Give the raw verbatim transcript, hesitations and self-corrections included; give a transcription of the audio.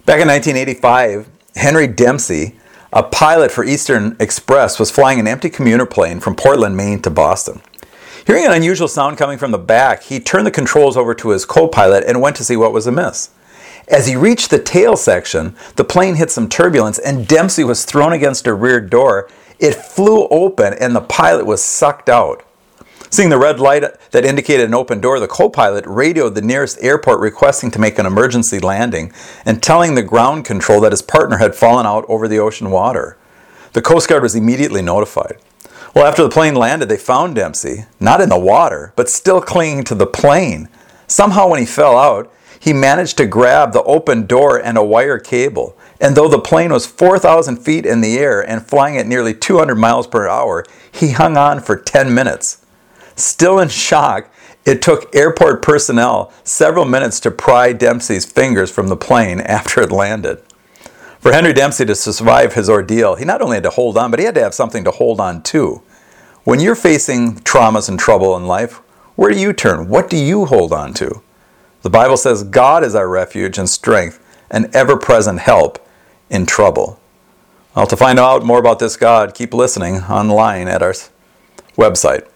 Back in nineteen eighty-five, Henry Dempsey, a pilot for Eastern Express, was flying an empty commuter plane from Portland, Maine to Boston. Hearing an unusual sound coming from the back, he turned the controls over to his co-pilot and went to see what was amiss. As he reached the tail section, the plane hit some turbulence and Dempsey was thrown against a rear door. It flew open and the pilot was sucked out. Seeing the red light that indicated an open door, the co-pilot radioed the nearest airport requesting to make an emergency landing and telling the ground control that his partner had fallen out over the ocean water. The Coast Guard was immediately notified. Well, after the plane landed, they found Dempsey, not in the water, but still clinging to the plane. Somehow when he fell out, he managed to grab the open door and a wire cable. And though the plane was four thousand feet in the air and flying at nearly two hundred miles per hour, he hung on for ten minutes. Still in shock, it took airport personnel several minutes to pry Dempsey's fingers from the plane after it landed. For Henry Dempsey to survive his ordeal, he not only had to hold on, but he had to have something to hold on to. When you're facing traumas and trouble in life, where do you turn? What do you hold on to? The Bible says God is our refuge and strength, an ever-present help in trouble. Well, to find out more about this God, keep listening online at our website.